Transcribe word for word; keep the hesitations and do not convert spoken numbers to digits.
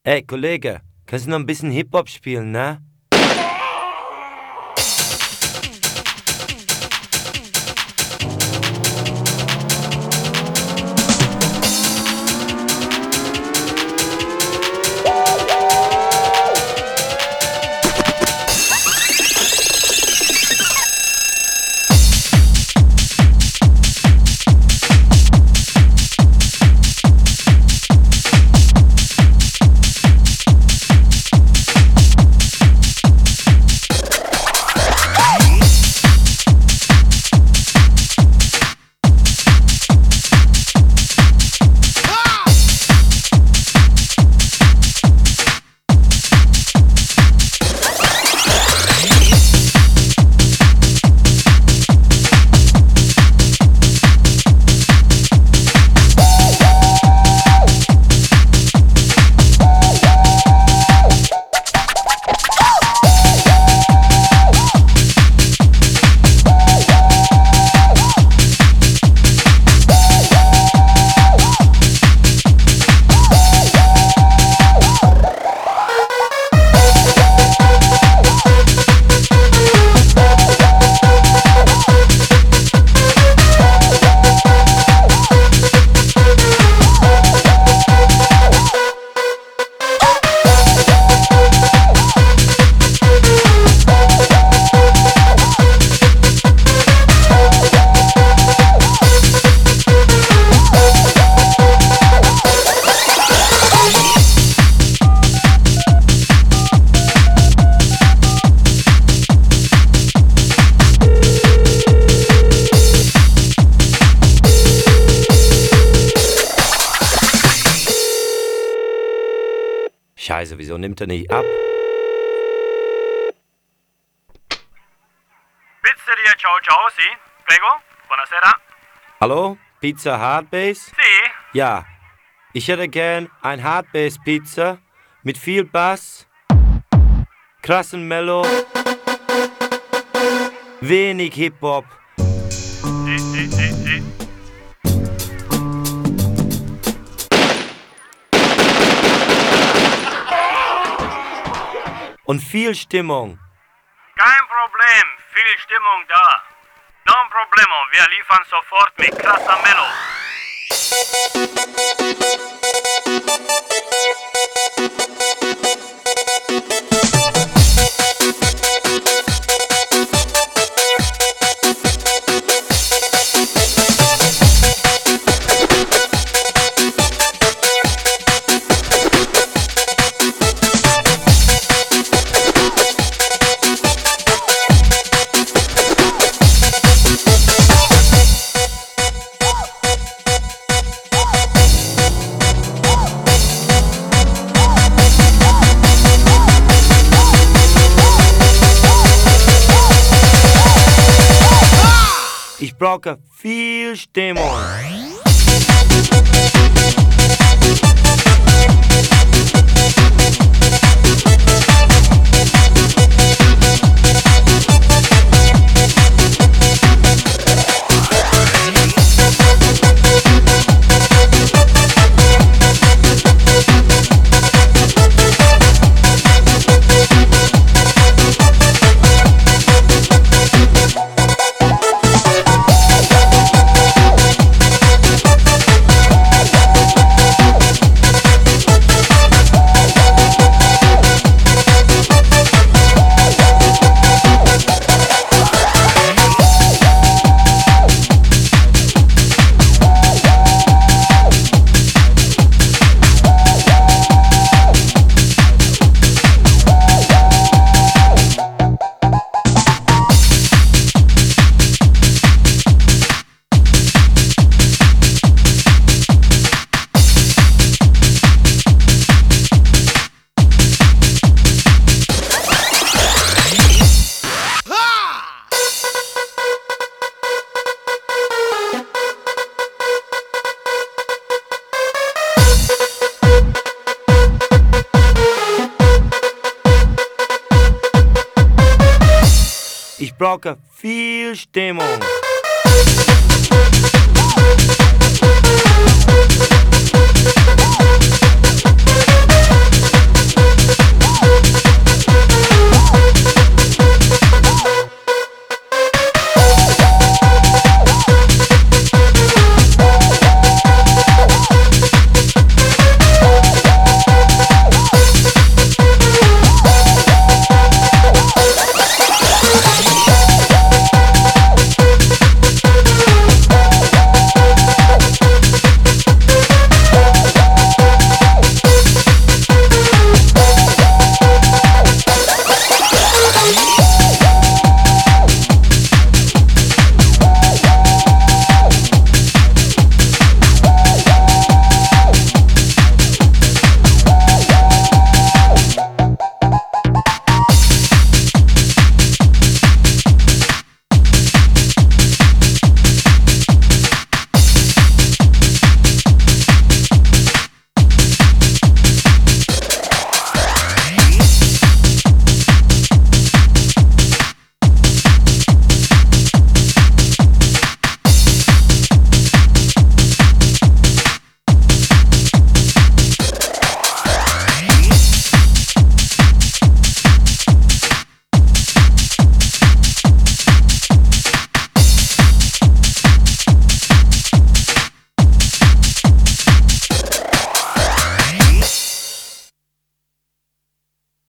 Ey, Kollege, kannst du noch ein bisschen Hip-Hop spielen, ne? Scheiße, wieso nimmt er nicht ab? Pizzeria Ciao Ciao, sì? Prego, buonasera. Hallo? Pizza Hardbase? Sì? Ja, ich hätte gern ein Hardbase-Pizza mit viel Bass, krassen Mellow, wenig Hip-Hop. Sì, sì, sì, sì. Und viel Stimmung. Kein Problem, viel Stimmung da. Non problemo, wir liefern sofort mit krasser Mellow. Ich brauche viel Stimmung. Ich brauche viel Stimmung.